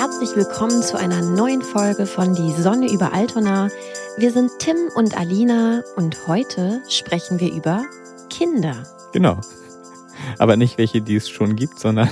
herzlich willkommen zu einer neuen Folge von Die Sonne über Altona. Wir sind Tim und Alina und heute sprechen wir über Kinder. Genau. Aber nicht welche, die es schon gibt, sondern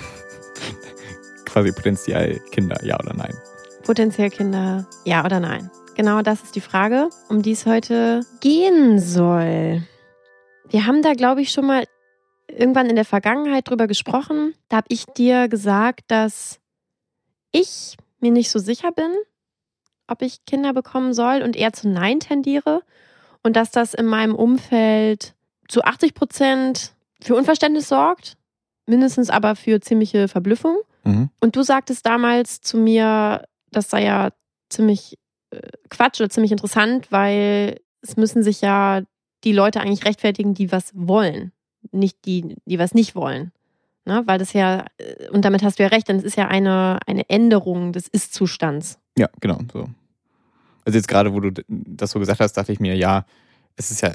quasi potenziell Kinder, ja oder nein. Potenziell Kinder, ja oder nein? Genau, das ist die Frage, um die es heute gehen soll. Wir haben da, glaube ich, schon mal irgendwann in der Vergangenheit drüber gesprochen. Da habe ich dir gesagt, dass ich mir nicht so sicher bin, ob ich Kinder bekommen soll und eher zu Nein tendiere. Und dass das in meinem Umfeld zu 80% für Unverständnis sorgt, mindestens aber für ziemliche Verblüffung. Mhm. Und du sagtest damals zu mir, das sei ja ziemlich Quatsch oder ziemlich interessant, weil es müssen sich ja die Leute eigentlich rechtfertigen, die was wollen, nicht die was nicht wollen. Ne? Weil das ja, und damit hast du ja recht, denn es ist ja eine Änderung des Ist-Zustands. Ja, genau. So. Also jetzt gerade, wo du das so gesagt hast, dachte ich mir, ja, es ist ja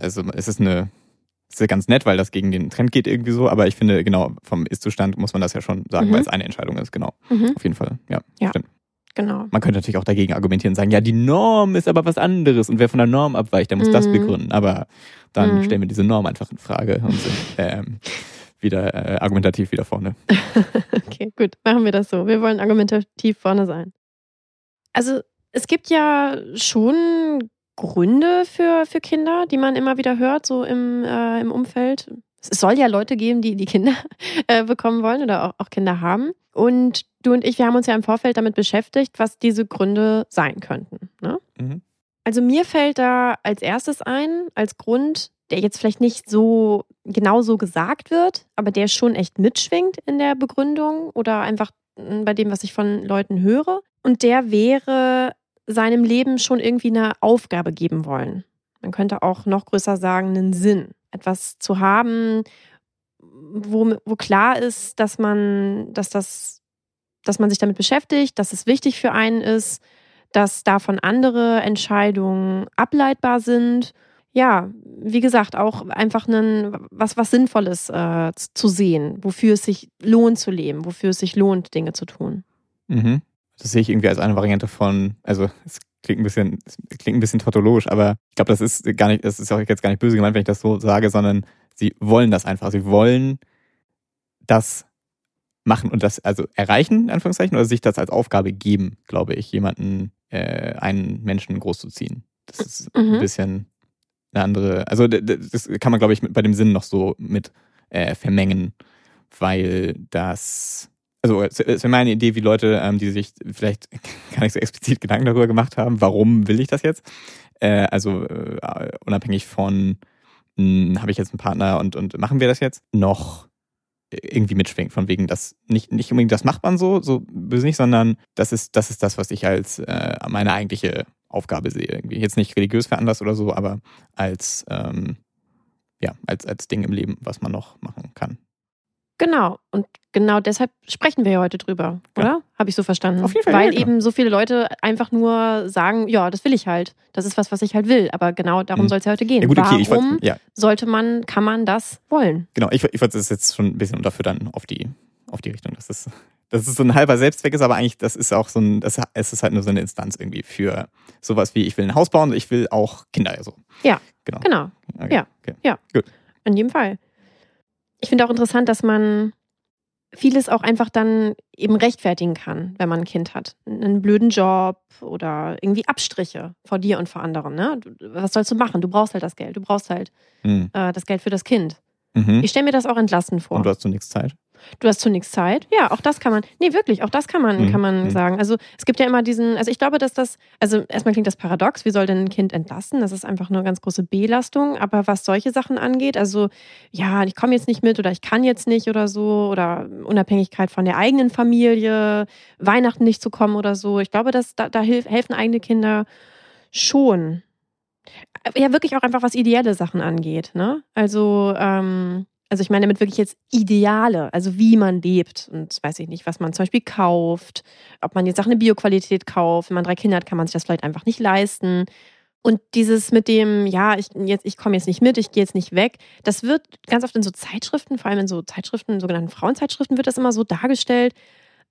ganz nett, weil das gegen den Trend geht irgendwie so, aber ich finde, genau, vom Ist-Zustand muss man das ja schon sagen, weil es eine Entscheidung ist, genau. Auf jeden Fall, ja. Stimmt. Genau. Man könnte natürlich auch dagegen argumentieren und sagen, ja, die Norm ist aber was anderes und wer von der Norm abweicht, der muss das begründen. Aber dann stellen wir diese Norm einfach in Frage und sind wieder argumentativ wieder vorne. Okay, gut, machen wir das so. Wir wollen argumentativ vorne sein. Also es gibt ja schon Gründe für Kinder, die man immer wieder hört, so im Umfeld. Es soll ja Leute geben, die Kinder bekommen wollen oder auch Kinder haben. Und du und ich, wir haben uns ja im Vorfeld damit beschäftigt, was diese Gründe sein könnten. Ne? Mhm. Also mir fällt da als erstes ein, als Grund, der jetzt vielleicht nicht so genau so gesagt wird, aber der schon echt mitschwingt in der Begründung oder einfach bei dem, was ich von Leuten höre. Und der wäre, seinem Leben schon irgendwie eine Aufgabe geben wollen. Man könnte auch noch größer sagen, einen Sinn. Etwas zu haben, wo klar ist, dass man sich damit beschäftigt, dass es wichtig für einen ist, dass davon andere Entscheidungen ableitbar sind. Ja, wie gesagt, auch einfach was Sinnvolles zu sehen, wofür es sich lohnt zu leben, wofür es sich lohnt, Dinge zu tun. Mhm. Das sehe ich irgendwie als eine Variante von, also es klingt ein bisschen tautologisch, aber ich glaube, das ist auch jetzt gar nicht böse gemeint, wenn ich das so sage, sondern sie wollen das einfach. Sie wollen das machen und das also erreichen, in Anführungszeichen, oder sich das als Aufgabe geben, glaube ich, einen Menschen großzuziehen. Das ist ein bisschen eine andere, also das kann man, glaube ich, bei dem Sinn noch so mit vermengen, weil das, also es wäre meine Idee, wie Leute, die sich vielleicht gar nicht so explizit Gedanken darüber gemacht haben, warum will ich das jetzt? Unabhängig von, habe ich jetzt einen Partner und machen wir das jetzt, noch irgendwie mitschwingt, von wegen, das nicht unbedingt das macht man so böse nicht, sondern das ist das, was ich als meine eigentliche Aufgabe sehe. Irgendwie. Jetzt nicht religiös veranlasst oder so, aber als Ding im Leben, was man noch machen kann. Genau, und genau deshalb sprechen wir ja heute drüber, oder? Ja. Habe ich so verstanden. Auf jeden Fall, weil ja, genau. eben so viele Leute einfach nur sagen, ja, das will ich halt. Das ist was ich halt will. Aber genau darum soll es ja heute gehen. Ja, gut, okay, Warum kann man das wollen? Genau, ich wollte das jetzt schon ein bisschen unterfüttern auf die Richtung, dass es so ein halber Selbstzweck ist, aber eigentlich das ist auch es ist halt nur so eine Instanz irgendwie für sowas wie, ich will ein Haus bauen und ich will auch Kinder. So. Ja, genau. Okay. Ja, okay. Ja, gut. In jedem Fall. Ich finde auch interessant, dass man vieles auch einfach dann eben rechtfertigen kann, wenn man ein Kind hat. Einen blöden Job oder irgendwie Abstriche vor dir und vor anderen. Ne? Was sollst du machen? Du brauchst halt das Geld. Du brauchst halt das Geld für das Kind. Ich stelle mir das auch entlastend vor. Und du hast zunächst Zeit? Du hast zunächst Zeit. Ja, auch das kann man. Nee, wirklich, auch das kann man sagen. Also es gibt ja immer also ich glaube, also erstmal klingt das paradox, wie soll denn ein Kind entlasten? Das ist einfach nur eine ganz große Belastung. Aber was solche Sachen angeht, also ja, ich komme jetzt nicht mit oder ich kann jetzt nicht oder so, oder Unabhängigkeit von der eigenen Familie, Weihnachten nicht zu kommen oder so. Ich glaube, da helfen eigene Kinder schon. Ja, wirklich auch einfach, was ideelle Sachen angeht, ne? Also ich meine damit wirklich jetzt Ideale, also wie man lebt und weiß ich nicht, was man zum Beispiel kauft, ob man jetzt auch eine Bioqualität kauft. Wenn man 3 Kinder hat, kann man sich das vielleicht einfach nicht leisten. Und dieses mit dem, ja, ich komme jetzt nicht mit, ich gehe jetzt nicht weg, das wird ganz oft in so Zeitschriften, vor allem in so Zeitschriften, sogenannten Frauenzeitschriften, wird das immer so dargestellt,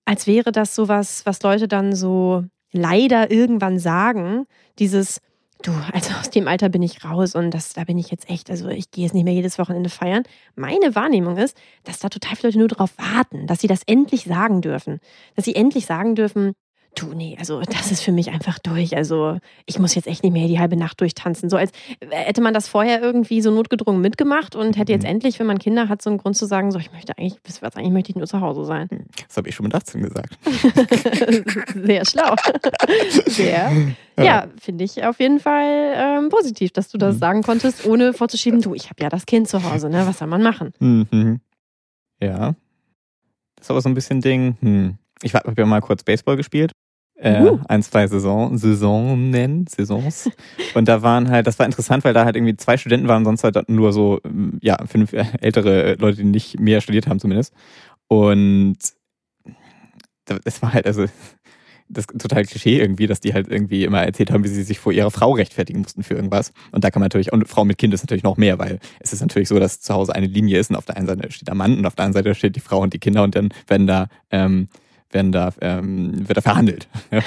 als wäre das sowas, was Leute dann so leider irgendwann sagen, dieses, du, also aus dem Alter bin ich raus und da bin ich jetzt echt, also ich gehe jetzt nicht mehr jedes Wochenende feiern. Meine Wahrnehmung ist, dass da total viele Leute nur darauf warten, dass sie das endlich sagen dürfen. Dass sie endlich sagen dürfen, du, nee, also das ist für mich einfach durch. Also ich muss jetzt echt nicht mehr die halbe Nacht durchtanzen. So als hätte man das vorher irgendwie so notgedrungen mitgemacht und hätte jetzt endlich, wenn man Kinder hat, so einen Grund zu sagen, so eigentlich möchte ich nur zu Hause sein. Das habe ich schon mit 18 gesagt. Sehr schlau. Sehr. Ja, finde ich auf jeden Fall positiv, dass du das sagen konntest, ohne vorzuschieben, du, ich habe ja das Kind zu Hause, ne? Was soll man machen? Mhm. Ja. Das ist aber so ein bisschen Ding, Ich habe ja mal kurz Baseball gespielt. 1-2 Saisons. Und da waren halt, das war interessant, weil da halt irgendwie 2 Studenten waren, sonst halt nur so, 5 ältere Leute, die nicht mehr studiert haben zumindest. Und das war halt, also, das ist total Klischee irgendwie, dass die halt irgendwie immer erzählt haben, wie sie sich vor ihrer Frau rechtfertigen mussten für irgendwas. Und da kann man natürlich, und Frau mit Kind ist natürlich noch mehr, weil es ist natürlich so, dass zu Hause eine Linie ist und auf der einen Seite steht der Mann und auf der anderen Seite steht die Frau und die Kinder und dann wird da verhandelt.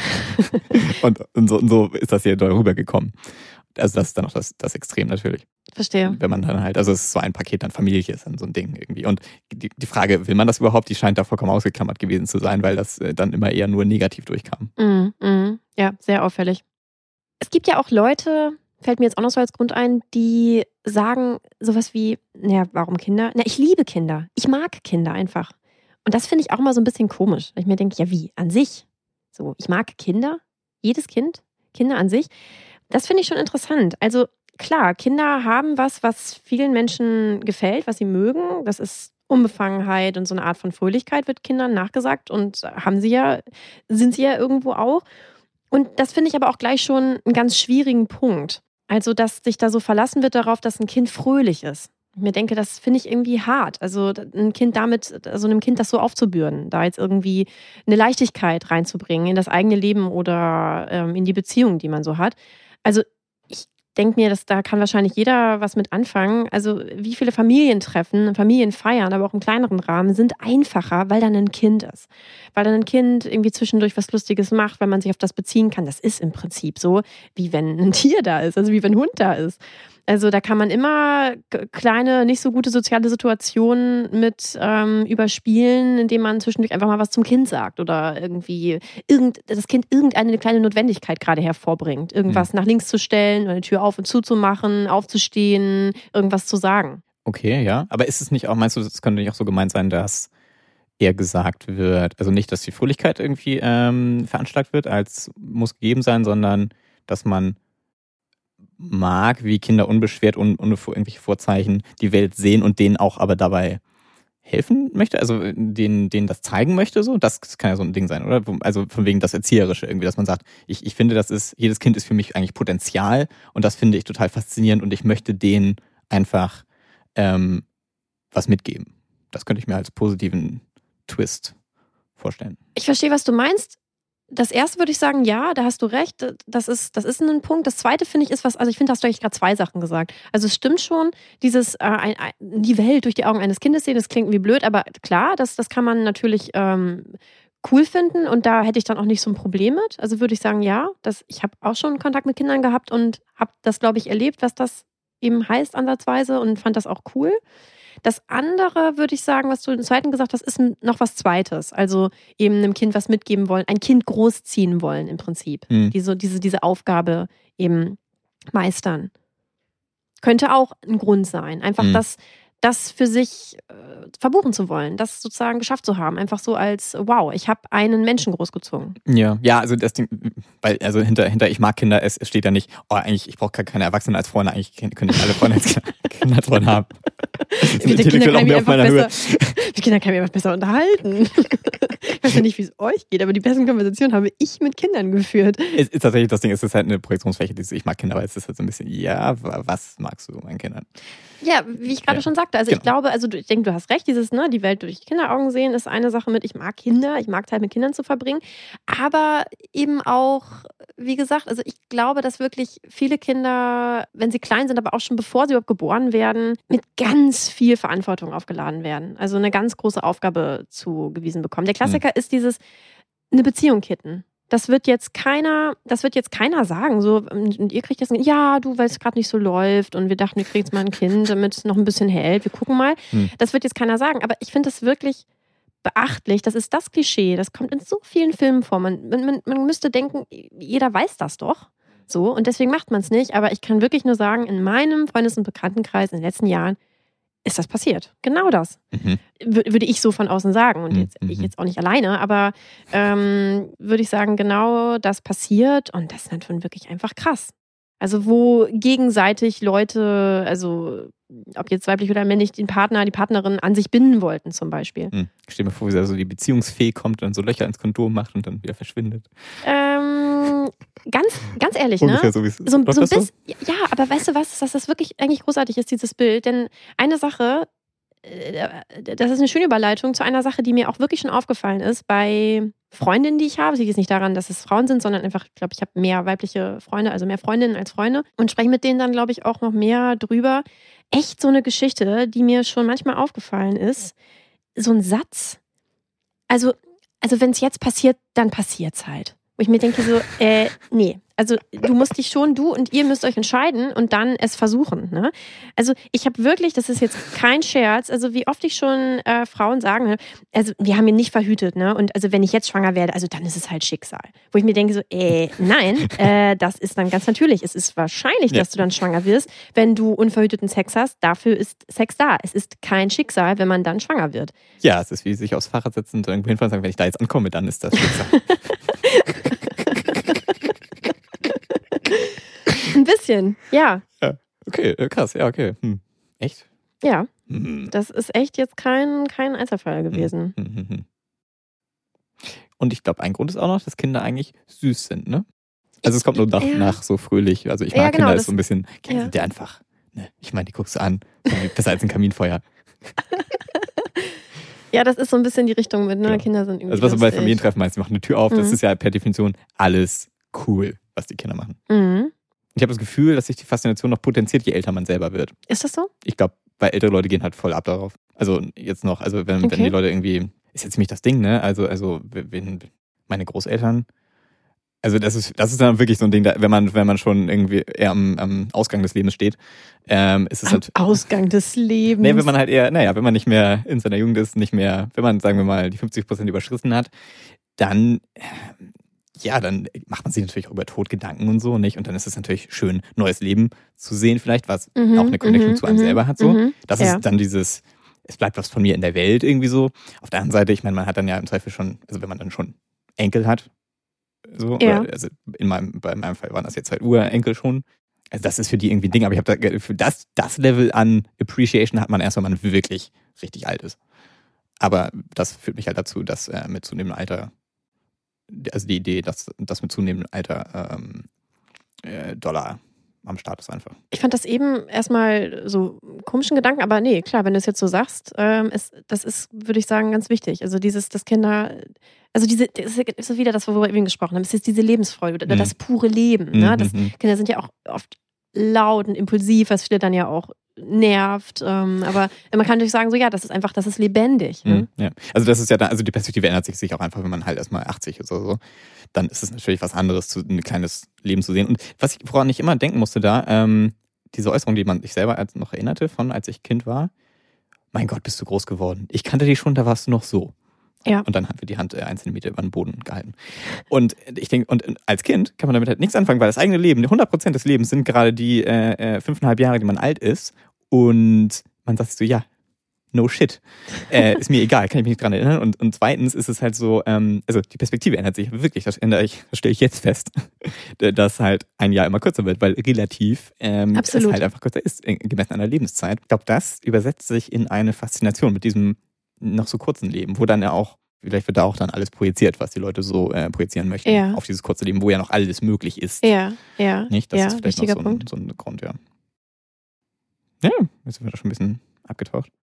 und so ist das hier darüber gekommen. Also das ist dann auch das Extrem natürlich. Verstehe. Wenn man dann halt, also es ist so ein Paket, dann Familie ist dann so ein Ding irgendwie. Und die Frage, will man das überhaupt, die scheint da vollkommen ausgeklammert gewesen zu sein, weil das dann immer eher nur negativ durchkam. Ja, sehr auffällig. Es gibt ja auch Leute, fällt mir jetzt auch noch so als Grund ein, die sagen sowas wie, warum Kinder? Ich liebe Kinder. Ich mag Kinder einfach. Und das finde ich auch mal so ein bisschen komisch. Weil ich mir denke, ja wie? An sich? So, ich mag Kinder. Jedes Kind. Kinder an sich. Das finde ich schon interessant. Also klar, Kinder haben was vielen Menschen gefällt, was sie mögen. Das ist Unbefangenheit und so eine Art von Fröhlichkeit wird Kindern nachgesagt und sind sie ja irgendwo auch. Und das finde ich aber auch gleich schon einen ganz schwierigen Punkt. Also, dass sich da so verlassen wird darauf, dass ein Kind fröhlich ist. Ich mir denke, das finde ich irgendwie hart. Also einem Kind das so aufzubürden, da jetzt irgendwie eine Leichtigkeit reinzubringen in das eigene Leben oder in die Beziehung, die man so hat. Also ich denke mir, da kann wahrscheinlich jeder was mit anfangen. Also wie viele Familientreffen, Familienfeiern, aber auch im kleineren Rahmen sind einfacher, weil dann ein Kind ist. Weil dann ein Kind irgendwie zwischendurch was Lustiges macht, weil man sich auf das beziehen kann. Das ist im Prinzip so, wie wenn ein Tier da ist, also wie wenn ein Hund da ist. Also da kann man immer kleine, nicht so gute soziale Situationen mit überspielen, indem man zwischendurch einfach mal was zum Kind sagt oder irgendwie das Kind irgendeine kleine Notwendigkeit gerade hervorbringt. Irgendwas nach links zu stellen oder eine Tür auf und zuzumachen, aufzustehen, irgendwas zu sagen. Okay, ja. Aber ist es nicht auch, meinst du, es könnte nicht auch so gemeint sein, dass eher gesagt wird, also nicht, dass die Fröhlichkeit irgendwie veranschlagt wird, als muss gegeben sein, sondern dass man mag, wie Kinder unbeschwert und ohne irgendwelche Vorzeichen die Welt sehen und denen auch aber dabei helfen möchte, also denen das zeigen möchte, so, das kann ja so ein Ding sein, oder? Also von wegen das Erzieherische irgendwie, dass man sagt, ich finde, jedes Kind ist für mich eigentlich Potenzial und das finde ich total faszinierend und ich möchte denen einfach was mitgeben. Das könnte ich mir als positiven Twist vorstellen. Ich verstehe, was du meinst. Das erste würde ich sagen, ja, da hast du recht, das ist ein Punkt. Das zweite finde ich ist also ich finde, hast du eigentlich gerade 2 Sachen gesagt. Also es stimmt schon, dieses die Welt durch die Augen eines Kindes sehen, das klingt wie blöd, aber klar, das kann man natürlich cool finden und da hätte ich dann auch nicht so ein Problem mit. Also würde ich sagen, ja, ich habe auch schon Kontakt mit Kindern gehabt und habe das, glaube ich, erlebt, was das eben heißt ansatzweise und fand das auch cool. Das andere, würde ich sagen, was du im zweiten gesagt hast, ist noch was Zweites. Also eben einem Kind was mitgeben wollen, ein Kind großziehen wollen im Prinzip. Diese Aufgabe eben meistern. Könnte auch ein Grund sein. Einfach das für sich verbuchen zu wollen, das sozusagen geschafft zu haben. Einfach so als, wow, ich habe einen Menschen großgezogen. Ja, also das Ding, weil also hinter ich mag Kinder, es steht ja nicht, eigentlich, ich brauche gar keine Erwachsenen als Freunde, eigentlich können ich alle Freunde als Kinder als Freunde haben. Mit den Kindern kann ich mich einfach besser unterhalten. Ich weiß ja nicht, wie es euch geht, aber die besten Konversationen habe ich mit Kindern geführt. Ist tatsächlich das Ding, es ist halt eine Projektionsfläche, ich mag Kinder, aber es ist halt so ein bisschen, ja, was magst du meinen Kindern? Ja, wie ich gerade schon sagte, also genau. Ich denke, du hast recht, die Welt durch Kinderaugen sehen ist eine Sache ich mag Kinder, ich mag Zeit mit Kindern zu verbringen, aber eben auch wie gesagt, also ich glaube, dass wirklich viele Kinder, wenn sie klein sind, aber auch schon bevor sie überhaupt geboren werden, mit ganz viel Verantwortung aufgeladen werden. Also eine ganz große Aufgabe zugewiesen bekommen. Der Klassiker ist dieses, eine Beziehung kitten. Das wird jetzt keiner sagen, so, und ihr kriegt jetzt ein, ja, du, weil es gerade nicht so läuft und wir dachten, wir kriegen jetzt mal ein Kind, damit es noch ein bisschen hält, wir gucken mal. Das wird jetzt keiner sagen, aber ich finde das wirklich beachtlich, das ist das Klischee, das kommt in so vielen Filmen vor. Man müsste denken, jeder weiß das doch. So, und deswegen macht man es nicht, aber ich kann wirklich nur sagen, in meinem Freundes- und Bekanntenkreis in den letzten Jahren ist das passiert. Genau das. Würde ich so von außen sagen. Und ich jetzt auch nicht alleine, aber würde ich sagen, genau das passiert. Und das ist natürlich wirklich einfach krass. Also wo gegenseitig Leute, also ob jetzt weiblich oder männlich, den Partner, die Partnerin an sich binden wollten zum Beispiel. Ich stell mir vor, wie so die Beziehungsfee kommt und so Löcher ins Kondom macht und dann wieder verschwindet. Ganz ehrlich, ungefähr ne? So, wie es so ein bisschen. Ja, aber weißt du was, dass das wirklich eigentlich großartig ist, dieses Bild. Denn eine Sache, das ist eine schöne Überleitung zu einer Sache, die mir auch wirklich schon aufgefallen ist bei Freundinnen, die ich habe. Es liegt jetzt nicht daran, dass es Frauen sind, sondern einfach, ich glaube, ich habe mehr weibliche Freunde, also mehr Freundinnen als Freunde und spreche mit denen dann, glaube ich, auch noch mehr drüber. Echt so eine Geschichte, die mir schon manchmal aufgefallen ist. So ein Satz. Also wenn es jetzt passiert, dann passiert's halt. Wo ich mir denke so, nee. Also du und ihr müsst euch entscheiden und dann es versuchen. Ne? Also ich habe wirklich, das ist jetzt kein Scherz, also wie oft ich schon Frauen sagen, ne? Also wir haben ihn nicht verhütet, ne? Und also wenn ich jetzt schwanger werde, also dann ist es halt Schicksal. Wo ich mir denke so, nein, das ist dann ganz natürlich. Es ist wahrscheinlich, dass du dann schwanger wirst, wenn du unverhüteten Sex hast. Dafür ist Sex da. Es ist kein Schicksal, wenn man dann schwanger wird. Ja, es ist wie sich aufs Fahrrad setzen und irgendwo hinfahren und sagen, wenn ich da jetzt ankomme, dann ist das Schicksal. Ein bisschen, ja. Okay, krass, ja, okay. Echt? Ja, das ist echt jetzt kein Einzelfall gewesen. Und ich glaube, ein Grund ist auch noch, dass Kinder eigentlich süß sind, ne? Also es kommt nur nach so fröhlich. Also ich mag Kinder, ist so ein bisschen, Kinder sind ja einfach, ne? Ich meine, die guckst du an, besser als ein Kaminfeuer. Ja, das ist so ein bisschen die Richtung mit, ne? Genau. Kinder sind irgendwie also was du bei Familientreffen meinst, die machen eine Tür auf, das ist ja per Definition alles cool, was die Kinder machen. Ich habe das Gefühl, dass sich die Faszination noch potenziert, je älter man selber wird. Ist das so? Ich glaube, weil ältere Leute gehen halt voll ab darauf. Also jetzt noch, also wenn die Leute irgendwie, ist jetzt ziemlich das Ding, ne? Also wenn meine Großeltern, also das ist dann wirklich so ein Ding, wenn man schon irgendwie eher am Ausgang des Lebens steht, ist es halt Ausgang des Lebens. Nee, wenn man halt eher, wenn man nicht mehr in seiner Jugend ist, nicht mehr, wenn man, sagen wir mal, die 50% überschritten hat, dann dann macht man sich natürlich auch über Tod Gedanken und so, nicht? Und dann ist es natürlich schön, neues Leben zu sehen, vielleicht, was auch eine Connection zu einem selber hat, so. Das ist dann dieses, es bleibt was von mir in der Welt irgendwie so. Auf der anderen Seite, ich meine, man hat dann ja im Zweifel schon, also wenn man dann schon Enkel hat, so, also bei meinem Fall waren das jetzt halt Urenkel schon. Also das ist für die irgendwie ein Ding, aber ich habe für das Level an Appreciation hat man erst, wenn man wirklich richtig alt ist. Aber das führt mich halt dazu, dass mit zunehmendem Alter, also die Idee, dass das mit zunehmendem Alter Dollar am Start ist einfach. Ich fand das eben erstmal so komischen Gedanken, aber nee, klar, wenn du es jetzt so sagst, das ist, würde ich sagen, ganz wichtig. Also dass Kinder, also das ist wieder das, worüber wir eben gesprochen haben, es ist diese Lebensfreude oder das pure Leben. Ne? Kinder sind ja auch oft laut und impulsiv, was viele dann ja auch nervt, aber man kann natürlich sagen, so das ist lebendig. Ne? Ja. Also das ist ja also die Perspektive ändert sich auch einfach, wenn man halt erstmal 80 ist oder so. Dann ist es natürlich was anderes, ein kleines Leben zu sehen. Und woran ich immer denken musste da, diese Äußerung, die man sich selber noch erinnerte von, als ich Kind war, mein Gott, bist du groß geworden. Ich kannte dich schon, da warst du noch so. Ja. Und dann haben wir die Hand 1 Zentimeter über den Boden gehalten. Und ich denke, und als Kind kann man damit halt nichts anfangen, weil das eigene Leben, 100% des Lebens sind gerade die 5,5 Jahre, die man alt ist. Und man sagt sich so, no shit. Ist mir egal, kann ich mich nicht dran erinnern. Und zweitens ist es halt so, also die Perspektive ändert sich wirklich, das stelle ich jetzt fest, dass halt ein Jahr immer kürzer wird, weil relativ es halt einfach kürzer ist, gemessen an der Lebenszeit. Ich glaube, das übersetzt sich in eine Faszination mit diesem noch so kurzen Leben, wo dann ja auch, vielleicht wird da auch dann alles projiziert, was die Leute so projizieren möchten, auf dieses kurze Leben, wo ja noch alles möglich ist. Ja. Nicht? Das ist vielleicht noch Punkt. So ein Grund, ja. Ja, jetzt sind wir da schon ein bisschen abgetaucht.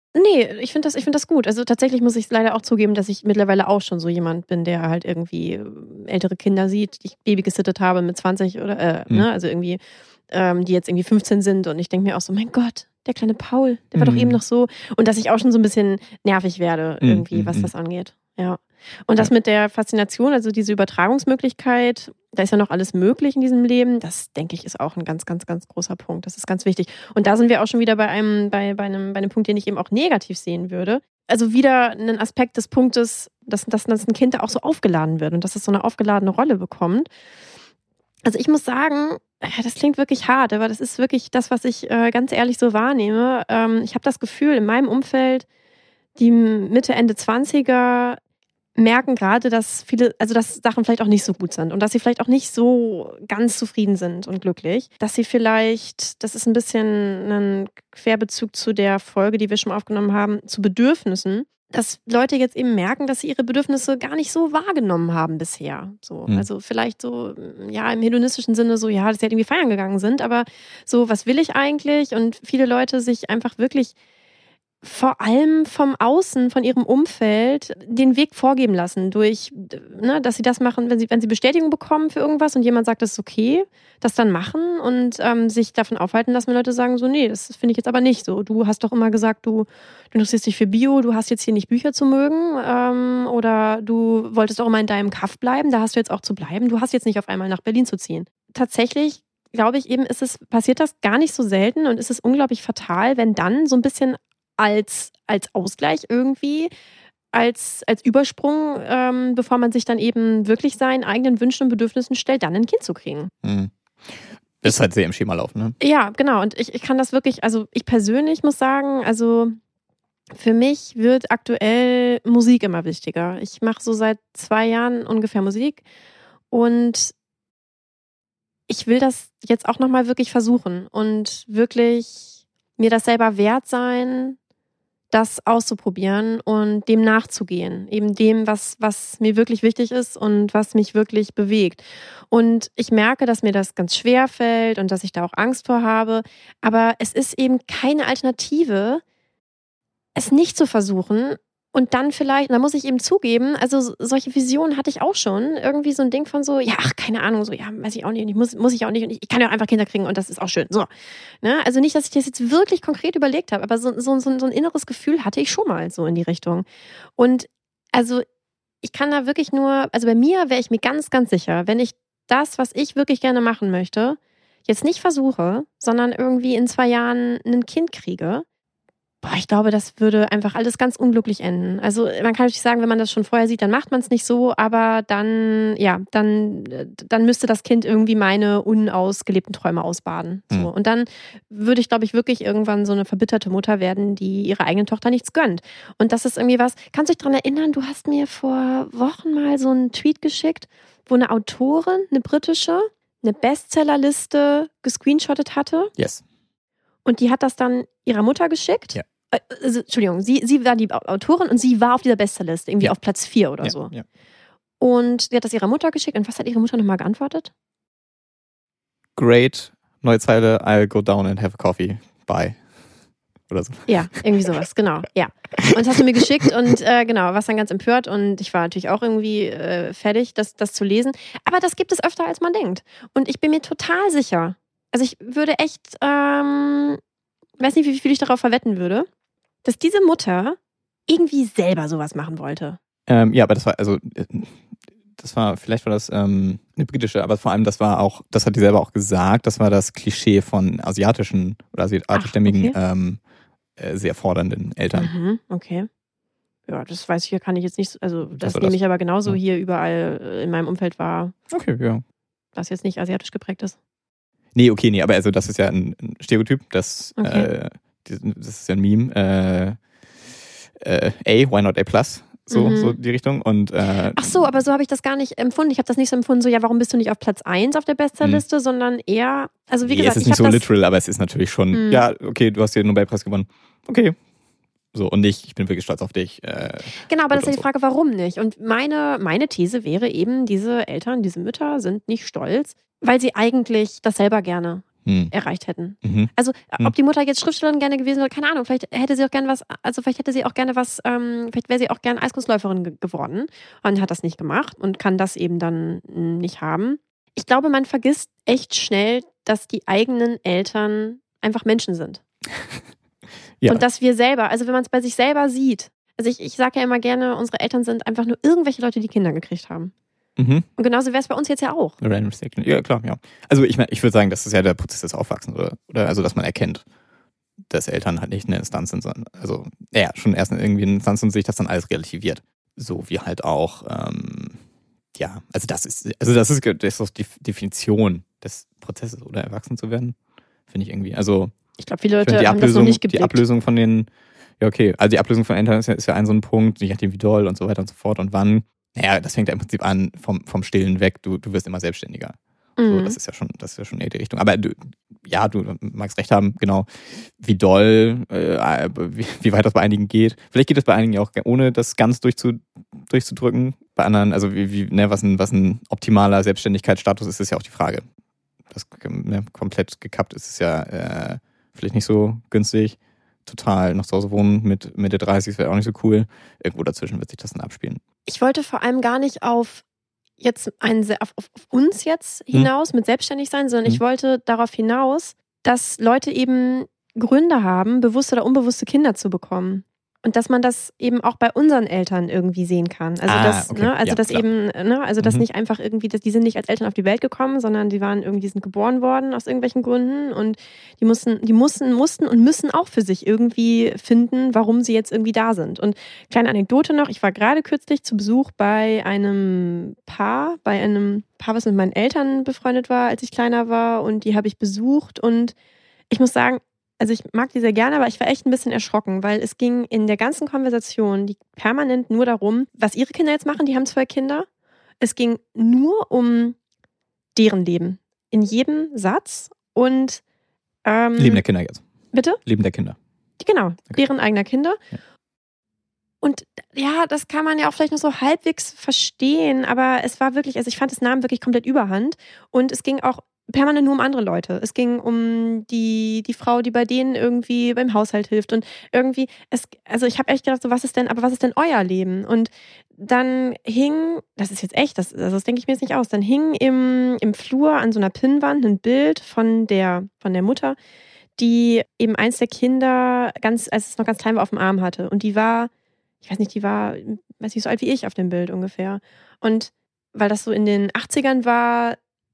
Nee, ich finde das gut. Also tatsächlich muss ich leider auch zugeben, dass ich mittlerweile auch schon so jemand bin, der halt irgendwie ältere Kinder sieht, die ich Baby gesittet habe mit 20 oder, ne, also irgendwie, die jetzt irgendwie 15 sind und ich denke mir auch so, mein Gott, der kleine Paul, der war doch eben noch so. Und dass ich auch schon so ein bisschen nervig werde irgendwie, was das angeht. Ja. Und das mit der Faszination, also diese Übertragungsmöglichkeit, da ist ja noch alles möglich in diesem Leben, das denke ich ist auch ein ganz, ganz, ganz großer Punkt. Das ist ganz wichtig. Und da sind wir auch schon wieder bei einem Punkt, den ich eben auch negativ sehen würde. Also wieder ein Aspekt des Punktes, dass ein Kind da auch so aufgeladen wird und dass es so eine aufgeladene Rolle bekommt. Also ich muss sagen, das klingt wirklich hart, aber das ist wirklich das, was ich ganz ehrlich so wahrnehme. Ich habe das Gefühl, in meinem Umfeld, die Mitte, Ende 20er merken gerade, dass dass Sachen vielleicht auch nicht so gut sind und dass sie vielleicht auch nicht so ganz zufrieden sind und glücklich. Dass sie vielleicht, das ist ein bisschen ein Querbezug zu der Folge, die wir schon mal aufgenommen haben, zu Bedürfnissen, dass Leute jetzt eben merken, dass sie ihre Bedürfnisse gar nicht so wahrgenommen haben bisher. So, also vielleicht so, ja, im hedonistischen Sinne so, ja, dass sie halt irgendwie feiern gegangen sind, aber so, was will ich eigentlich? Und viele Leute sich einfach wirklich vor allem vom Außen, von ihrem Umfeld, den Weg vorgeben lassen durch, ne, dass sie das machen, wenn sie Bestätigung bekommen für irgendwas und jemand sagt, das ist okay, das dann machen und sich davon aufhalten lassen, wenn Leute sagen so, nee, das finde ich jetzt aber nicht so. Du hast doch immer gesagt, du interessierst dich für Bio, du hast jetzt hier nicht Bücher zu mögen oder du wolltest auch immer in deinem Kaff bleiben, da hast du jetzt auch zu bleiben. Du hast jetzt nicht auf einmal nach Berlin zu ziehen. Tatsächlich glaube ich eben, passiert das gar nicht so selten und ist es unglaublich fatal, wenn dann so ein bisschen als Ausgleich irgendwie, als Übersprung, bevor man sich dann eben wirklich seinen eigenen Wünschen und Bedürfnissen stellt, dann ein Kind zu kriegen. Das ist halt sehr im Schema laufen, ne? Ja, genau. Und ich kann das wirklich, also ich persönlich muss sagen, also für mich wird aktuell Musik immer wichtiger. Ich mache so seit 2 Jahren ungefähr Musik und ich will das jetzt auch nochmal wirklich versuchen und wirklich mir das selber wert sein, das auszuprobieren und dem nachzugehen. Eben dem, was mir wirklich wichtig ist und was mich wirklich bewegt. Und ich merke, dass mir das ganz schwer fällt und dass ich da auch Angst vor habe. Aber es ist eben keine Alternative, es nicht zu versuchen. Und dann vielleicht, da muss ich eben zugeben, also solche Visionen hatte ich auch schon. Irgendwie so ein Ding von so, ja, ach, keine Ahnung, so, ja, weiß ich auch nicht, muss ich auch nicht. Und ich kann ja auch einfach Kinder kriegen und das ist auch schön. So. Ne? Also nicht, dass ich das jetzt wirklich konkret überlegt habe, aber so ein inneres Gefühl hatte ich schon mal so in die Richtung. Und also ich kann da wirklich nur, also bei mir wäre ich mir ganz, ganz sicher, wenn ich das, was ich wirklich gerne machen möchte, jetzt nicht versuche, sondern irgendwie in 2 Jahren ein Kind kriege, ich glaube, das würde einfach alles ganz unglücklich enden. Also man kann natürlich sagen, wenn man das schon vorher sieht, dann macht man es nicht so, aber dann müsste das Kind irgendwie meine unausgelebten Träume ausbaden. So. Und dann würde ich, glaube ich, wirklich irgendwann so eine verbitterte Mutter werden, die ihrer eigenen Tochter nichts gönnt. Und das ist irgendwie was, kannst du dich daran erinnern, du hast mir vor Wochen mal so einen Tweet geschickt, wo eine Autorin, eine britische, eine Bestsellerliste gescreenshottet hatte. Yes. Und die hat das dann ihrer Mutter geschickt. Ja. Also, Entschuldigung, sie war die Autorin und sie war auf dieser Bestsellerliste, irgendwie auf Platz 4 oder so. Ja. Und sie hat das ihrer Mutter geschickt. Und was hat ihre Mutter nochmal geantwortet? Great, neue Zeile, I'll go down and have a coffee. Bye. Oder so. Ja, irgendwie sowas, genau. Ja. Und das hast du mir geschickt und genau, warst dann ganz empört und ich war natürlich auch irgendwie fertig, das zu lesen. Aber das gibt es öfter, als man denkt. Und ich bin mir total sicher, also ich würde echt, weiß nicht, wie viel ich darauf verwetten würde, dass diese Mutter irgendwie selber sowas machen wollte. Ja, aber vielleicht war das eine britische, aber vor allem das hat die selber auch gesagt, das war das Klischee von asiatischen oder asiatischstämmigen sehr fordernden Eltern. Okay. Ja, das weiß ich, kann ich jetzt nicht, also das nehme ich aber genauso hier überall in meinem Umfeld wahr. Okay, ja. Was jetzt nicht asiatisch geprägt ist. Nee, aber also das ist ja ein Stereotyp, das ist ja ein Meme. Why not A+? So die Richtung. Und, ach so, aber so habe ich das gar nicht empfunden. Ich habe das nicht so empfunden, so, ja, warum bist du nicht auf Platz 1 auf der Bestsellerliste, sondern eher, also wie gesagt, es ist nicht so literal, aber es ist natürlich schon, ja, okay, du hast dir den Nobelpreis gewonnen. Okay. So, und ich bin wirklich stolz auf dich. Genau, aber das ist ja die Frage, warum nicht? Und meine These wäre eben, diese Eltern, diese Mütter sind nicht stolz, weil sie eigentlich das selber gerne erreicht hätten. Also ob die Mutter jetzt Schriftstellerin gerne gewesen wäre, keine Ahnung, vielleicht wäre sie auch gerne Eiskunstläuferin geworden und hat das nicht gemacht und kann das eben dann nicht haben. Ich glaube, man vergisst echt schnell, dass die eigenen Eltern einfach Menschen sind. Ja. Und dass wir selber, also wenn man es bei sich selber sieht, also ich sage ja immer gerne, unsere Eltern sind einfach nur irgendwelche Leute, die Kinder gekriegt haben. Und genauso wäre es bei uns jetzt ja auch. Random Second. Ja, klar, ja. Also ich würde sagen, das ist ja der Prozess des Aufwachsens, oder also dass man erkennt, dass Eltern halt nicht eine Instanz sind, sondern also schon erst irgendwie eine Instanz und sich das dann alles relativiert. So wie halt auch, also das ist die Definition des Prozesses, oder erwachsen zu werden, finde ich irgendwie. Also ich glaube, viele Leute haben das noch nicht geblickt. Die Ablösung von den, also die Ablösung von Eltern ist ja so ein Punkt, je nachdem wie doll und so weiter und so fort und wann. Naja, das fängt ja im Prinzip an vom Stillen weg. Du wirst immer selbstständiger. So, das ist ja schon eher die Richtung. Aber du magst recht haben, genau, wie doll, wie weit das bei einigen geht. Vielleicht geht das bei einigen ja auch ohne das ganz durchzudrücken. Bei anderen, also was ein optimaler Selbstständigkeitsstatus ist, ist ja auch die Frage. Das komplett gekappt ist es ja vielleicht nicht so günstig. Total noch zu Hause wohnen mit Mitte 30 wäre auch nicht so cool. Irgendwo dazwischen wird sich das dann abspielen. Ich wollte vor allem gar nicht auf uns jetzt hinaus mit selbstständig sein, sondern ich wollte darauf hinaus, dass Leute eben Gründe haben, bewusste oder unbewusste Kinder zu bekommen. Und dass man das eben auch bei unseren Eltern irgendwie sehen kann. Also dass nicht einfach irgendwie, die sind nicht als Eltern auf die Welt gekommen, sondern die sind geboren worden aus irgendwelchen Gründen und die mussten und müssen auch für sich irgendwie finden, warum sie jetzt irgendwie da sind. Und kleine Anekdote noch, ich war gerade kürzlich zu Besuch bei einem Paar, was mit meinen Eltern befreundet war, als ich kleiner war, und die habe ich besucht und ich muss sagen, also ich mag die sehr gerne, aber ich war echt ein bisschen erschrocken, weil es ging in der ganzen Konversation permanent nur darum, was ihre Kinder jetzt machen, die haben 2 Kinder. Es ging nur um deren Leben. In jedem Satz und Leben der Kinder jetzt. Bitte? Leben der Kinder. Genau, okay. Deren eigener Kinder. Ja. Und ja, das kann man ja auch vielleicht noch so halbwegs verstehen, aber es war wirklich, also ich fand, es nahm wirklich komplett überhand und es ging auch permanent nur um andere Leute. Es ging um die Frau, die bei denen irgendwie beim Haushalt hilft und irgendwie, ich habe echt gedacht, so was ist denn euer Leben? Und dann hing, das ist jetzt echt, das denke ich mir jetzt nicht aus, dann hing im Flur an so einer Pinnwand ein Bild von der Mutter, die eben eins der Kinder, als es noch ganz klein war, auf dem Arm hatte. Und die war so alt wie ich auf dem Bild ungefähr. Und weil das so in den 80ern war,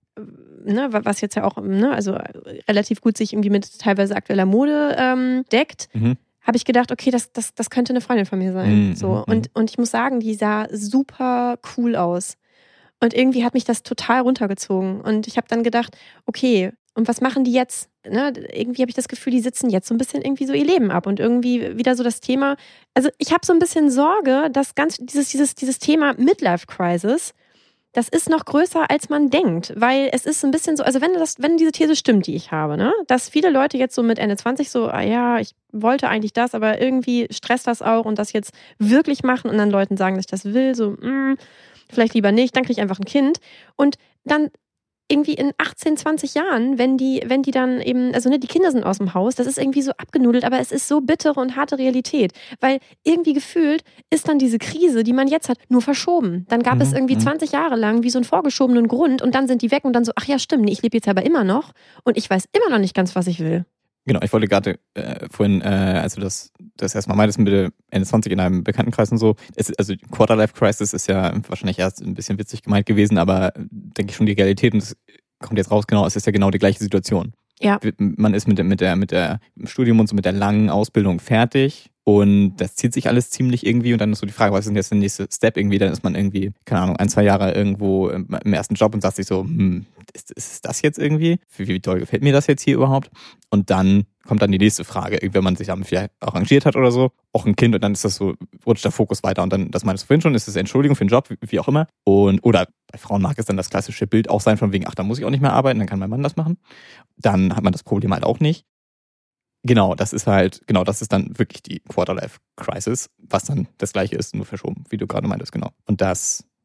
was jetzt ja auch also relativ gut sich irgendwie mit teilweise aktueller Mode deckt, habe ich gedacht, okay, das könnte eine Freundin von mir sein. Und ich muss sagen, die sah super cool aus. Und irgendwie hat mich das total runtergezogen. Und ich habe dann gedacht, okay, und was machen die jetzt? Irgendwie habe ich das Gefühl, die sitzen jetzt so ein bisschen irgendwie so ihr Leben ab und irgendwie wieder so das Thema. Also ich habe so ein bisschen Sorge, dass dieses Thema Midlife Crisis, das ist noch größer, als man denkt, weil es ist ein bisschen so, also wenn diese These stimmt, die ich habe, dass viele Leute jetzt so mit Ende 20 so, ich wollte eigentlich das, aber irgendwie stresst das auch und das jetzt wirklich machen und dann Leuten sagen, dass ich das will, so, vielleicht lieber nicht, dann kriege ich einfach ein Kind und dann irgendwie in 18, 20 Jahren, wenn die dann eben, also die Kinder sind aus dem Haus, das ist irgendwie so abgenudelt, aber es ist so bittere und harte Realität, weil irgendwie gefühlt ist dann diese Krise, die man jetzt hat, nur verschoben. Dann gab es irgendwie 20 Jahre lang wie so einen vorgeschobenen Grund und dann sind die weg und dann so, ach ja, stimmt, ich lebe jetzt aber immer noch und ich weiß immer noch nicht ganz, was ich will. Genau, ich wollte gerade vorhin, als du das erstmal meintest mit Ende 20 in einem Bekanntenkreis und so, also Quarterlife-Crisis ist ja wahrscheinlich erst ein bisschen witzig gemeint gewesen, aber denke ich schon die Realität, und es kommt jetzt raus, genau, es ist ja genau die gleiche Situation. Ja. Man ist mit dem Studium und so mit der langen Ausbildung fertig und das zieht sich alles ziemlich irgendwie und dann ist so die Frage, was ist denn jetzt der nächste Step irgendwie? Dann ist man irgendwie, keine Ahnung, 1, 2 Jahre irgendwo im ersten Job und sagt sich so, ist das jetzt irgendwie? Wie toll gefällt mir das jetzt hier überhaupt? Und dann kommt dann die nächste Frage, wenn man sich damit vielleicht arrangiert hat oder so, auch ein Kind und dann ist das so, rutscht der Fokus weiter und dann, das meintest du vorhin schon, ist es Entschuldigung für den Job, wie auch immer. Oder bei Frauen mag es dann das klassische Bild auch sein von wegen, da muss ich auch nicht mehr arbeiten, dann kann mein Mann das machen. Dann hat man das Problem halt auch nicht. Genau, das ist dann wirklich die Quarterlife-Crisis, was dann das Gleiche ist, nur verschoben, wie du gerade meintest, genau. Und das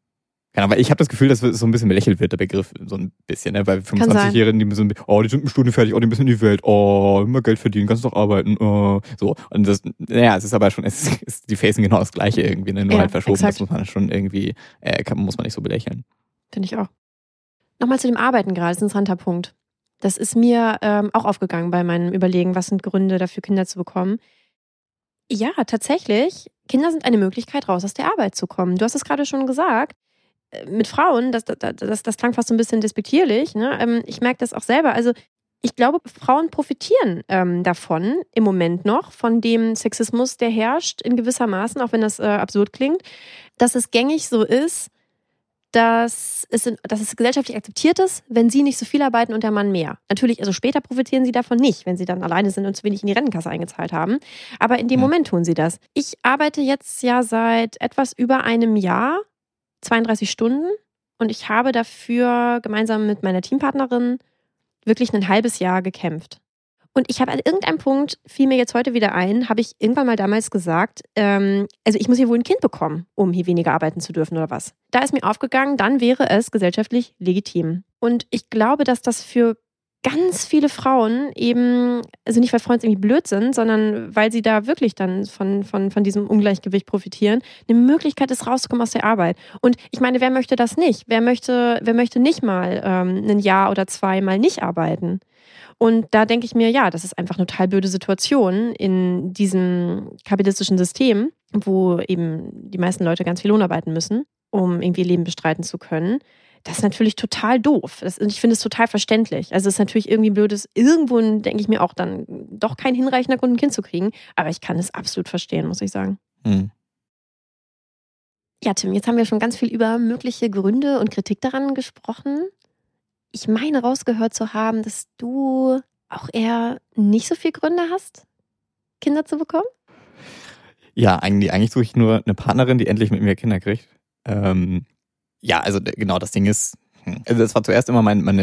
Aber ich habe das Gefühl, dass so ein bisschen belächelt wird, der Begriff, so ein bisschen, ne? Weil 25-Jährigen, die so, die sind eine Stunde fertig, die müssen in die Welt, immer Geld verdienen, kannst doch arbeiten, so. Und das, es ist aber schon, die facen genau das Gleiche irgendwie, ne? Nur halt verschoben, exakt. Das muss man schon irgendwie, muss man nicht so belächeln. Finde ich auch. Nochmal zu dem Arbeiten gerade, das ist ein interessanter Punkt. Das ist mir auch aufgegangen bei meinem Überlegen, was sind Gründe dafür, Kinder zu bekommen. Ja, tatsächlich, Kinder sind eine Möglichkeit, raus aus der Arbeit zu kommen. Du hast es gerade schon gesagt. Mit Frauen, das klang fast so ein bisschen despektierlich. Ne? Ich merke das auch selber. Also ich glaube, Frauen profitieren davon im Moment noch, von dem Sexismus, der herrscht in gewisser Maßen, auch wenn das absurd klingt, dass es gängig so ist, dass es gesellschaftlich akzeptiert ist, wenn sie nicht so viel arbeiten und der Mann mehr. Natürlich, also später profitieren sie davon nicht, wenn sie dann alleine sind und zu wenig in die Rentenkasse eingezahlt haben. Aber in dem Moment tun sie das. Ich arbeite jetzt ja seit etwas über einem Jahr 32 Stunden und ich habe dafür gemeinsam mit meiner Teampartnerin wirklich ein halbes Jahr gekämpft. Und ich habe an irgendeinem Punkt, fiel mir jetzt heute wieder ein, habe ich irgendwann mal damals gesagt, also ich muss hier wohl ein Kind bekommen, um hier weniger arbeiten zu dürfen oder was. Da ist mir aufgegangen, dann wäre es gesellschaftlich legitim. Und ich glaube, dass das für ganz viele Frauen eben, also nicht, weil Frauen irgendwie blöd sind, sondern weil sie da wirklich dann von diesem Ungleichgewicht profitieren, eine Möglichkeit ist, rauszukommen aus der Arbeit. Und ich meine, wer möchte das nicht? Wer möchte nicht mal ein Jahr oder 2 mal nicht arbeiten? Und da denke ich mir, ja, das ist einfach eine total blöde Situation in diesem kapitalistischen System, wo eben die meisten Leute ganz viel Lohn arbeiten müssen, um irgendwie ihr Leben bestreiten zu können. Das ist natürlich total doof. Und ich finde es total verständlich. Also es ist natürlich irgendwie blöd, irgendwo denke ich mir auch dann doch kein hinreichender Grund, ein Kind zu kriegen. Aber ich kann es absolut verstehen, muss ich sagen. Mhm. Ja, Tim, jetzt haben wir schon ganz viel über mögliche Gründe und Kritik daran gesprochen. Ich meine, rausgehört zu haben, dass du auch eher nicht so viele Gründe hast, Kinder zu bekommen? Ja, eigentlich suche ich nur eine Partnerin, die endlich mit mir Kinder kriegt. Ja, also genau, das Ding ist, also das war zuerst immer meine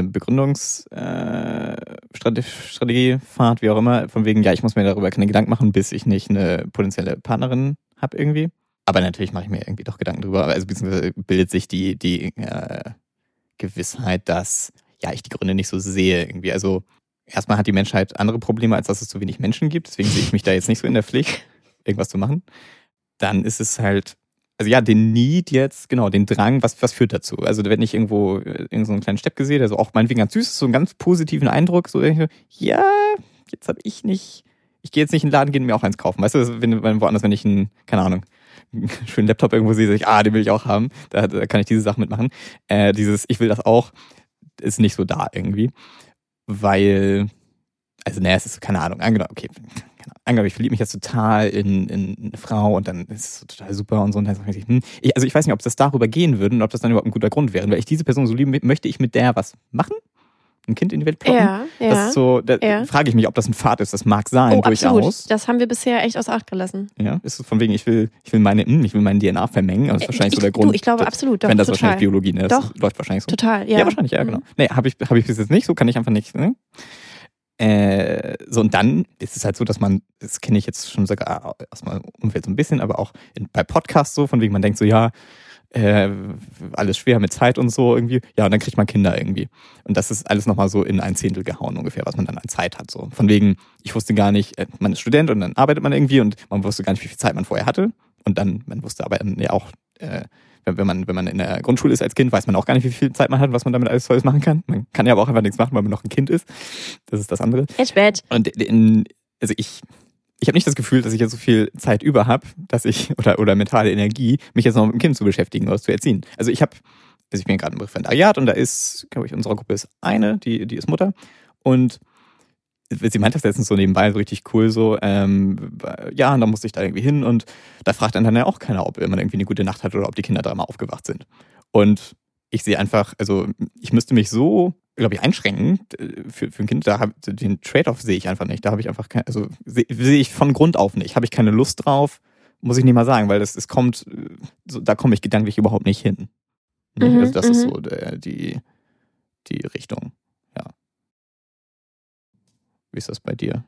Begründungsstrategiefahrt, wie auch immer, von wegen, ja, ich muss mir darüber keine Gedanken machen, bis ich nicht eine potenzielle Partnerin habe irgendwie. Aber natürlich mache ich mir irgendwie doch Gedanken drüber, also beziehungsweise bildet sich die Gewissheit, dass ja ich die Gründe nicht so sehe irgendwie. Also erstmal hat die Menschheit andere Probleme, als dass es zu wenig Menschen gibt. Deswegen sehe ich mich da jetzt nicht so in der Pflicht, irgendwas zu machen. Dann ist es halt, also ja, den Need jetzt, genau, den Drang, was führt dazu? Also wenn ich irgendwo so einen kleinen Steppke sehe, der so auch meinetwegen ganz süß ist, so einen ganz positiven Eindruck, so ja, jetzt habe ich nicht, ich gehe jetzt nicht in den Laden gehen und mir auch eins kaufen. Weißt du, wenn woanders, wenn ich keine Ahnung, einen schönen Laptop irgendwo sehe, sage ich, den will ich auch haben. Da kann ich diese Sachen mitmachen. Ich will das auch, ist nicht so da irgendwie. Weil, also es ist, keine Ahnung, angenommen, ich verliebe mich jetzt total in eine Frau und dann ist es so total super und so. Und dann sage ich, ich weiß nicht, ob das darüber gehen würde und ob das dann überhaupt ein guter Grund wäre. Weil ich diese Person so liebe, möchte ich mit der was machen? Ein Kind in die Welt ploppen? Ja. Das ist so, frage ich mich, ob das ein Pfad ist. Das mag sein, durchaus. Absolut. Das haben wir bisher echt außer Acht gelassen. Ja, ist es von wegen, ich will meine DNA vermengen. Das ist wahrscheinlich so der Grund. Ich glaube absolut. Doch, wenn das total. Wahrscheinlich Biologie, ne? Das läuft wahrscheinlich so. Total, ja. Ja, wahrscheinlich, ja, genau. Nee, habe ich bis jetzt nicht, so kann ich einfach nicht, ne? So, und dann ist es halt so, dass man, das kenne ich jetzt schon sogar aus meinem Umfeld so ein bisschen, aber auch bei Podcasts so, von wegen man denkt so, ja, alles schwer mit Zeit und so irgendwie. Ja, und dann kriegt man Kinder irgendwie. Und das ist alles nochmal so in 1/10 gehauen ungefähr, was man dann an Zeit hat. So. Von wegen, ich wusste gar nicht, man ist Student und dann arbeitet man irgendwie und man wusste gar nicht, wie viel Zeit man vorher hatte. Und dann, man wusste aber ja auch, wenn man in der Grundschule ist als Kind, weiß man auch gar nicht, wie viel Zeit man hat, was man damit alles Tolles machen kann. Man kann ja aber auch einfach nichts machen, weil man noch ein Kind ist. Das ist das andere. Spät. Und also ich habe nicht das Gefühl, dass ich jetzt so viel Zeit über habe, dass ich, oder mentale Energie, mich jetzt noch mit dem Kind zu beschäftigen oder zu erziehen. Also ich bin gerade im Referendariat und da ist, glaube ich, in unserer Gruppe ist eine, die ist Mutter. Und sie meint das letztens so nebenbei, so richtig cool, so, ja, und dann musste ich da irgendwie hin und da fragt dann ja auch keiner, ob man irgendwie eine gute Nacht hat oder ob die Kinder dreimal aufgewacht sind. Und ich sehe einfach, also ich müsste mich so, glaube ich, einschränken für ein Kind, den Trade-off sehe ich einfach nicht. Da habe ich einfach sehe ich von Grund auf nicht. Habe ich keine Lust drauf, muss ich nicht mal sagen, weil es kommt, da komme ich gedanklich überhaupt nicht hin. Also das ist so die Richtung, ja. Wie ist das bei dir?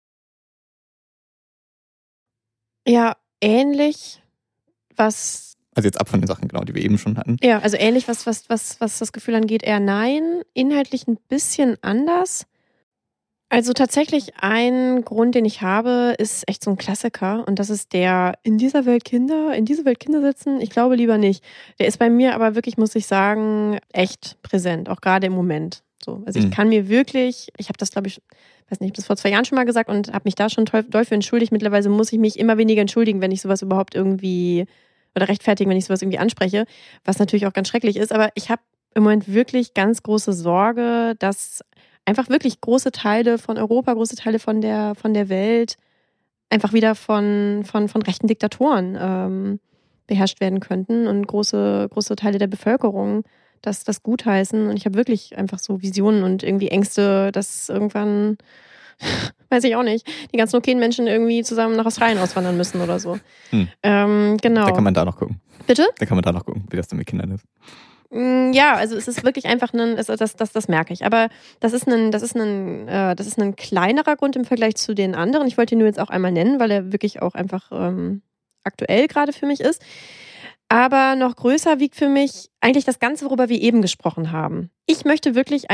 Ja, ähnlich. Was Also jetzt ab von den Sachen, genau, die wir eben schon hatten. Ja, also ähnlich, was das Gefühl angeht, eher nein. Inhaltlich ein bisschen anders. Also tatsächlich ein Grund, den ich habe, ist echt so ein Klassiker. Und das ist der, in diese Welt Kinder sitzen? Ich glaube lieber nicht. Der ist bei mir aber wirklich, muss ich sagen, echt präsent, auch gerade im Moment. So, also ich kann mir wirklich, ich habe das, glaube ich, weiß nicht, ich habe das vor 2 Jahren schon mal gesagt und habe mich da schon doll für entschuldigt. Mittlerweile muss ich mich immer weniger entschuldigen, wenn ich sowas überhaupt irgendwie, oder rechtfertigen, wenn ich sowas irgendwie anspreche, was natürlich auch ganz schrecklich ist. Aber ich habe im Moment wirklich ganz große Sorge, dass einfach wirklich große Teile von Europa, große Teile von der Welt einfach wieder von rechten Diktatoren beherrscht werden könnten und große Teile der Bevölkerung das gutheißen. Und ich habe wirklich einfach so Visionen und irgendwie Ängste, dass irgendwann, weiß ich auch nicht, die ganzen okayen Menschen irgendwie zusammen nach Australien auswandern müssen oder so. Genau. Da kann man da noch gucken. Bitte? Da kann man da noch gucken, wie das dann mit Kindern ist. Ja, also es ist wirklich einfach das merke ich. Aber das ist ein kleinerer Grund im Vergleich zu den anderen. Ich wollte ihn nur jetzt auch einmal nennen, weil er wirklich auch einfach aktuell gerade für mich ist. Aber noch größer wiegt für mich eigentlich das Ganze, worüber wir eben gesprochen haben. Ich möchte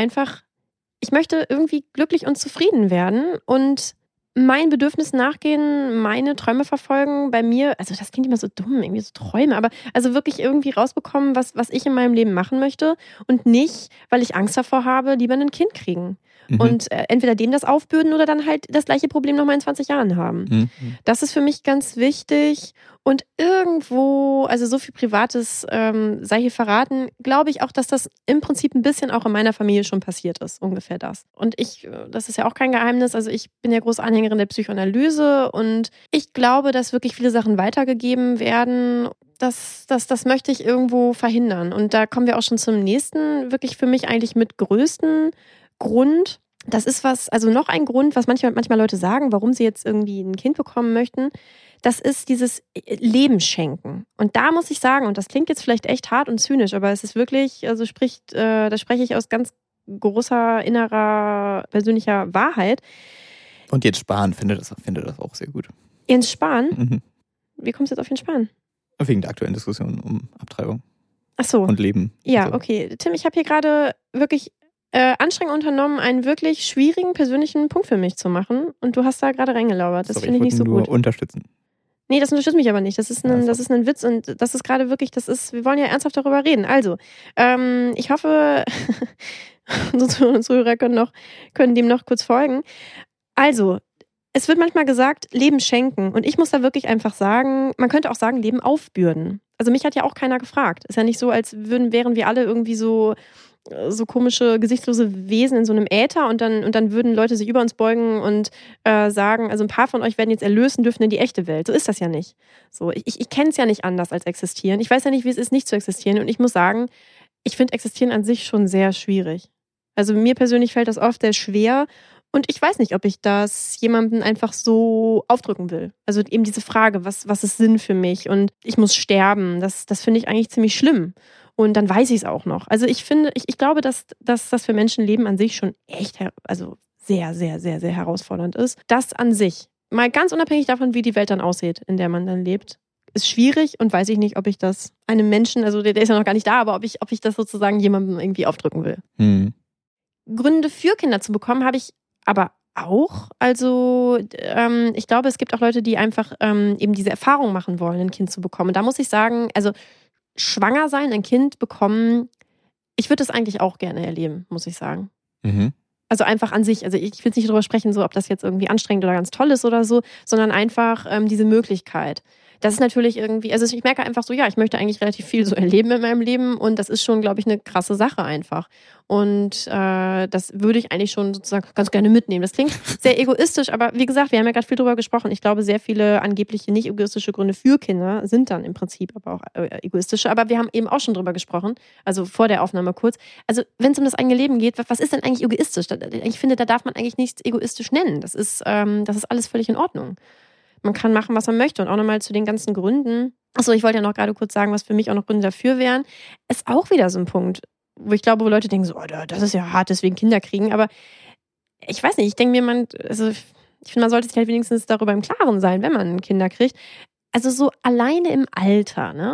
irgendwie glücklich und zufrieden werden und mein Bedürfnis nachgehen, meine Träume verfolgen, bei mir, also das klingt immer so dumm, irgendwie so Träume, aber also wirklich irgendwie rausbekommen, was ich in meinem Leben machen möchte und nicht, weil ich Angst davor habe, lieber ein Kind kriegen. Und entweder dem das aufbürden oder dann halt das gleiche Problem nochmal in 20 Jahren haben. Das ist für mich ganz wichtig und irgendwo, also so viel Privates sei hier verraten, glaube ich auch, dass das im Prinzip ein bisschen auch in meiner Familie schon passiert ist, ungefähr das. Und das ist ja auch kein Geheimnis, also ich bin ja große Anhängerin der Psychoanalyse und ich glaube, dass wirklich viele Sachen weitergegeben werden. Das möchte ich irgendwo verhindern. Und da kommen wir auch schon zum nächsten, wirklich für mich eigentlich mit größten Grund. Das ist also noch ein Grund, was manchmal Leute sagen, warum sie jetzt irgendwie ein Kind bekommen möchten. Das ist dieses Leben schenken. Und da muss ich sagen, und das klingt jetzt vielleicht echt hart und zynisch, aber es ist wirklich, also da spreche ich aus ganz großer innerer persönlicher Wahrheit. Und Jens Spahn findet das auch sehr gut. Jens Spahn? Wie kommst du jetzt auf Jens Spahn? Wegen der aktuellen Diskussion um Abtreibung. Ach so. Und Leben. Ja, und so. Okay. Tim, ich habe hier gerade wirklich Anstrengungen unternommen, einen wirklich schwierigen persönlichen Punkt für mich zu machen. Und du hast da gerade reingelauert. Das finde ich nicht so gut. Nur unterstützen. Nee, das unterstützt mich aber nicht. Das ist ein Witz und das ist gerade wirklich, wir wollen ja ernsthaft darüber reden. Also, ich hoffe, unsere Zuhörer können dem noch kurz folgen. Also, es wird manchmal gesagt, Leben schenken. Und ich muss da wirklich einfach sagen, man könnte auch sagen, Leben aufbürden. Also mich hat ja auch keiner gefragt. Ist ja nicht so, als wären wir alle irgendwie so komische, gesichtslose Wesen in so einem Äther und dann würden Leute sich über uns beugen und sagen, also ein paar von euch werden jetzt erlösen dürfen in die echte Welt. So ist das ja nicht. So, ich kenne es ja nicht anders als existieren. Ich weiß ja nicht, wie es ist, nicht zu existieren. Und ich muss sagen, ich finde Existieren an sich schon sehr schwierig. Also mir persönlich fällt das oft sehr schwer. Und ich weiß nicht, ob ich das jemandem einfach so aufdrücken will. Also eben diese Frage, was ist Sinn für mich? Und ich muss sterben. Das finde ich eigentlich ziemlich schlimm. Und dann weiß ich es auch noch. Also ich glaube, dass das für Menschenleben an sich schon echt, also sehr, sehr, sehr, sehr herausfordernd ist. Das an sich, mal ganz unabhängig davon, wie die Welt dann aussieht, in der man dann lebt, ist schwierig und weiß ich nicht, ob ich das einem Menschen, also der ist ja noch gar nicht da, aber ob ich das sozusagen jemandem irgendwie aufdrücken will. Gründe für Kinder zu bekommen, habe ich aber auch. Also ich glaube, es gibt auch Leute, die einfach eben diese Erfahrung machen wollen, ein Kind zu bekommen. Und da muss ich sagen, also schwanger sein, ein Kind bekommen, ich würde das eigentlich auch gerne erleben, muss ich sagen. Also einfach an sich, also ich will nicht darüber sprechen, so ob das jetzt irgendwie anstrengend oder ganz toll ist oder so, sondern einfach diese Möglichkeit. Das ist natürlich irgendwie, also ich merke einfach so, ja, ich möchte eigentlich relativ viel so erleben in meinem Leben und das ist schon, glaube ich, eine krasse Sache einfach. Und das würde ich eigentlich schon sozusagen ganz gerne mitnehmen. Das klingt sehr egoistisch, aber wie gesagt, wir haben ja gerade viel drüber gesprochen. Ich glaube, sehr viele angebliche nicht egoistische Gründe für Kinder sind dann im Prinzip aber auch egoistische. Aber wir haben eben auch schon drüber gesprochen, also vor der Aufnahme kurz. Also wenn es um das eigene Leben geht, was ist denn eigentlich egoistisch? Ich finde, da darf man eigentlich nichts egoistisch nennen. Das ist alles völlig in Ordnung. Man kann machen, was man möchte. Und auch nochmal zu den ganzen Gründen. Achso, ich wollte ja noch gerade kurz sagen, was für mich auch noch Gründe dafür wären. Ist auch wieder so ein Punkt, wo ich glaube, wo Leute denken so, oh, das ist ja hart, deswegen Kinder kriegen. Aber ich weiß nicht, ich denke mir, ich finde, man sollte sich halt wenigstens darüber im Klaren sein, wenn man Kinder kriegt. Also so alleine im Alter, ne?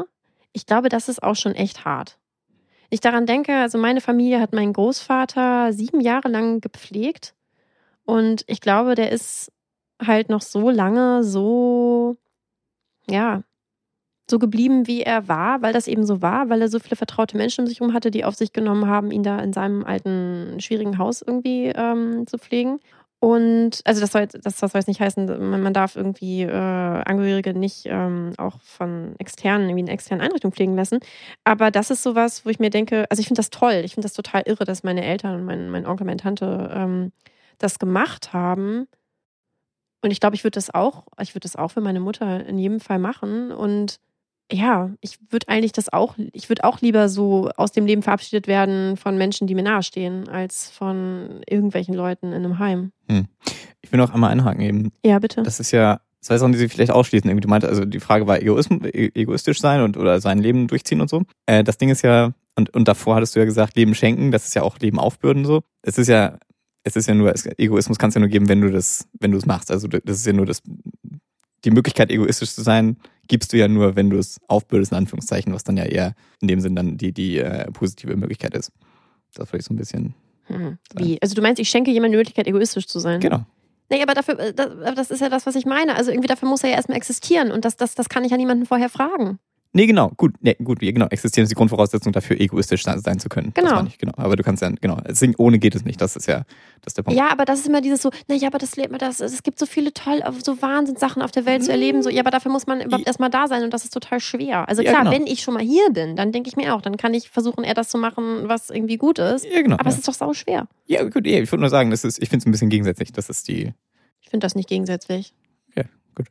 ich glaube, das ist auch schon echt hart. Ich daran denke, also meine Familie hat meinen Großvater 7 Jahre lang gepflegt und ich glaube, der ist halt noch so lange so, ja, so geblieben, wie er war, weil das eben so war, weil er so viele vertraute Menschen um sich herum hatte, die auf sich genommen haben, ihn da in seinem alten, schwierigen Haus irgendwie zu pflegen. Und also das soll jetzt nicht heißen, man darf irgendwie Angehörige nicht auch von externen, irgendwie in externen Einrichtungen pflegen lassen. Aber das ist sowas, wo ich mir denke, also ich finde das toll, ich finde das total irre, dass meine Eltern und mein Onkel, meine Tante das gemacht haben. Und ich glaube, ich würde das auch für meine Mutter in jedem Fall machen. Und ja, ich würde auch lieber so aus dem Leben verabschiedet werden von Menschen, die mir nahestehen, als von irgendwelchen Leuten in einem Heim. Ich will noch einmal einhaken eben. Ja, bitte. Das ist ja 2 Sachen, die Sie vielleicht ausschließen. Irgendwie, du meintest, also die Frage war egoistisch sein oder sein Leben durchziehen und so. Das Ding ist ja, und davor hattest du ja gesagt, Leben schenken, das ist ja auch Leben aufbürden so. Es ist ja nur, Egoismus kann es ja nur geben, wenn du es machst. Also das ist ja nur die Möglichkeit, egoistisch zu sein, gibst du ja nur, wenn du es aufbürdest, in Anführungszeichen, was dann ja eher in dem Sinn dann die positive Möglichkeit ist. Das wollte ich so ein bisschen sagen. Wie? Also du meinst, ich schenke jemandem die Möglichkeit, egoistisch zu sein? Genau. Nee, aber das ist ja das, was ich meine. Also irgendwie dafür muss er ja erstmal existieren und das kann ich ja niemanden vorher fragen. Nee, genau. Gut, genau. Existieren ist die Grundvoraussetzung dafür, egoistisch sein zu können. Genau. Das meine ich, genau. Aber du kannst ja, genau. Ohne geht es nicht. Das ist der Punkt. Ja, aber das ist immer dieses so, naja, aber es gibt so viele so Wahnsinnssachen auf der Welt zu erleben. So, ja, aber dafür muss man überhaupt erstmal da sein und das ist total schwer. Also klar, genau. Wenn ich schon mal hier bin, dann denke ich mir auch, dann kann ich versuchen, eher das zu machen, was irgendwie gut ist. Ja, genau. Aber es ist doch sau schwer. Ja, gut, ich würde nur sagen, ich finde es ein bisschen gegensätzlich. Ich finde das nicht gegensätzlich. Ja, gut.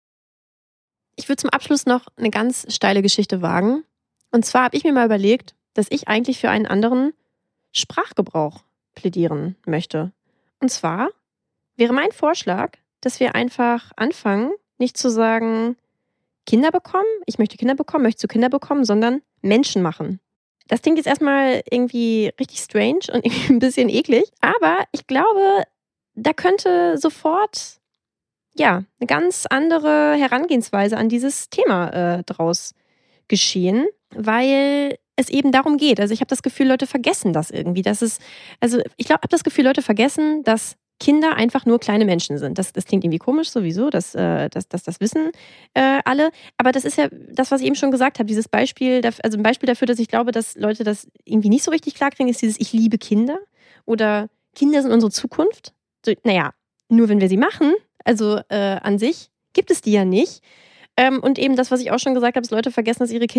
Ich würde zum Abschluss noch eine ganz steile Geschichte wagen. Und zwar habe ich mir mal überlegt, dass ich eigentlich für einen anderen Sprachgebrauch plädieren möchte. Und zwar wäre mein Vorschlag, dass wir einfach anfangen, nicht zu sagen, Kinder bekommen, ich möchte Kinder bekommen, möchtest du Kinder bekommen, sondern Menschen machen. Das klingt jetzt erstmal irgendwie richtig strange und irgendwie ein bisschen eklig, aber ich glaube, da könnte sofort eine ganz andere Herangehensweise an dieses Thema draus geschehen, weil es eben darum geht. Also ich habe das Gefühl, Leute vergessen das irgendwie. Ich habe das Gefühl, Leute vergessen, dass Kinder einfach nur kleine Menschen sind. Das klingt irgendwie komisch sowieso, das wissen alle. Aber das ist ja das, was ich eben schon gesagt habe, dieses Beispiel, also ein Beispiel dafür, dass ich glaube, dass Leute das irgendwie nicht so richtig klar kriegen, ist dieses Ich liebe Kinder oder Kinder sind unsere Zukunft. So, naja, nur wenn wir sie machen, also an sich gibt es die ja nicht. Und eben das, was ich auch schon gesagt habe, ist, Leute vergessen, dass ihre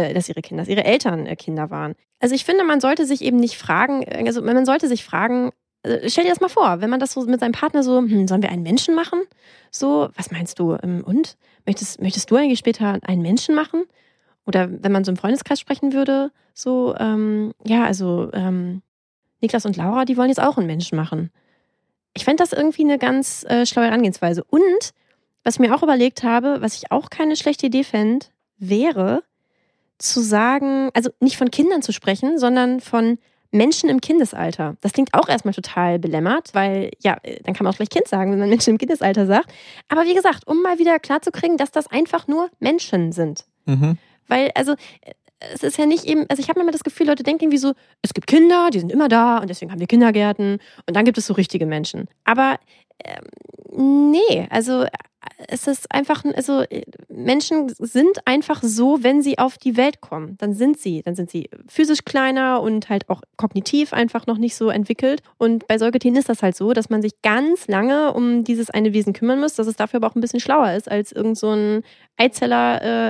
Eltern Kinder waren. Also ich finde, man sollte sich eben nicht fragen, also man sollte sich fragen, stell dir das mal vor, wenn man das so mit seinem Partner so, sollen wir einen Menschen machen? So, was meinst du? Und? Möchtest du eigentlich später einen Menschen machen? Oder wenn man so im Freundeskreis sprechen würde, so, Niklas und Laura, die wollen jetzt auch einen Menschen machen. Ich fände das irgendwie eine ganz schlaue Herangehensweise. Und was ich mir auch überlegt habe, was ich auch keine schlechte Idee fände, wäre zu sagen, also nicht von Kindern zu sprechen, sondern von Menschen im Kindesalter. Das klingt auch erstmal total belämmert, weil, ja, dann kann man auch gleich Kind sagen, wenn man Menschen im Kindesalter sagt. Aber wie gesagt, um mal wieder klarzukriegen, dass das einfach nur Menschen sind. Mhm. Weil, also, es ist ja nicht eben, also ich habe immer das Gefühl, Leute denken irgendwie so, es gibt Kinder, die sind immer da und deswegen haben wir Kindergärten und dann gibt es so richtige Menschen. Aber nee, also es ist einfach, also Menschen sind einfach so, wenn sie auf die Welt kommen, dann sind sie physisch kleiner und halt auch kognitiv einfach noch nicht so entwickelt. Und bei Säugetieren ist das halt so, dass man sich ganz lange um dieses eine Wesen kümmern muss, dass es dafür aber auch ein bisschen schlauer ist als irgend so ein Eizeller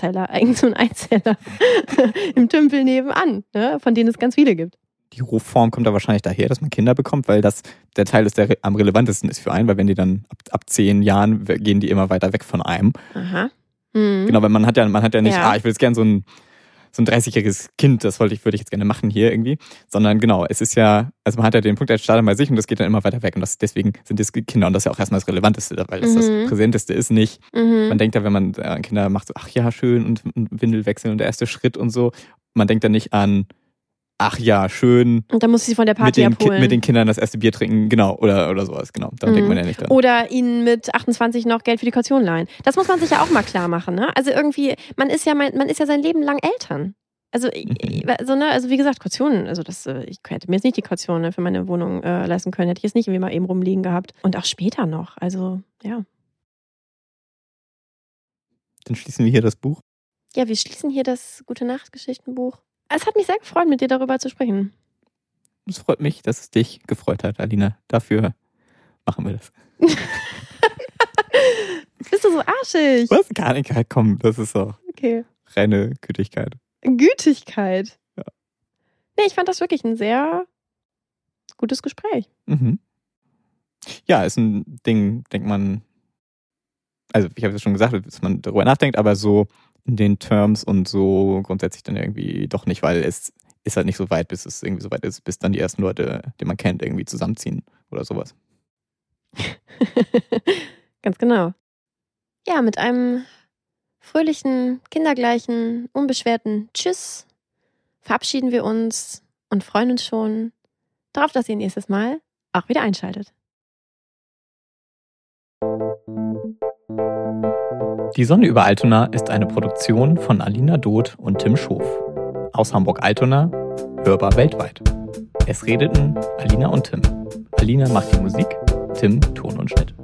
im Tümpel nebenan, ne, von denen es ganz viele gibt. Die Rufform kommt da wahrscheinlich daher, dass man Kinder bekommt, weil das der Teil ist, der am relevantesten ist für einen, weil wenn die dann ab 10 Jahren gehen die immer weiter weg von einem. Aha. Mhm. Genau, weil man hat ja nicht, ich will jetzt gerne so ein 30-jähriges Kind, das würde ich jetzt gerne machen hier irgendwie, sondern genau, es ist ja, also man hat ja den Punkt, der startet bei sich und das geht dann immer weiter weg und deswegen sind das Kinder und das ist ja auch erstmal das Relevanteste, weil das Präsenteste ist nicht. Man denkt ja, wenn man Kinder macht, so, ach ja, schön und Windel wechseln und der erste Schritt und so, man denkt dann nicht an ach ja, schön. Und dann muss sie von der Party abholen. Mit den Kindern das erste Bier trinken, genau, oder sowas, genau. Da denkt man ja nicht dran. Oder ihnen mit 28 noch Geld für die Kaution leihen. Das muss man sich ja auch mal klar machen, ne? Also irgendwie, man ist ja sein Leben lang Eltern. Also, also wie gesagt, Kaution, also ich hätte mir jetzt nicht die Kaution für meine Wohnung leisten können, hätte ich jetzt nicht irgendwie mal eben rumliegen gehabt. Und auch später noch, also ja. Dann schließen wir hier das Buch. Ja, wir schließen hier das Gute-Nacht-Geschichtenbuch. Es hat mich sehr gefreut, mit dir darüber zu sprechen. Es freut mich, dass es dich gefreut hat, Alina. Dafür machen wir das. Bist du so arschig? Was? Gar nicht, komm, das ist auch reine Gütigkeit. Gütigkeit? Ja. Nee, ich fand das wirklich ein sehr gutes Gespräch. Mhm. Ja, ist ein Ding, denkt man, also ich habe es schon gesagt, dass man darüber nachdenkt, aber so in den Terms und so grundsätzlich dann irgendwie doch nicht, weil es ist halt nicht so weit, bis es irgendwie so weit ist, bis dann die ersten Leute, die man kennt, irgendwie zusammenziehen oder sowas. Ganz genau. Ja, mit einem fröhlichen, kindergleichen, unbeschwerten Tschüss verabschieden wir uns und freuen uns schon darauf, dass ihr nächstes Mal auch wieder einschaltet. Die Sonne über Altona ist eine Produktion von Alina Doth und Tim Schof. Aus Hamburg-Altona, hörbar weltweit. Es redeten Alina und Tim. Alina macht die Musik, Tim Ton und Schnitt.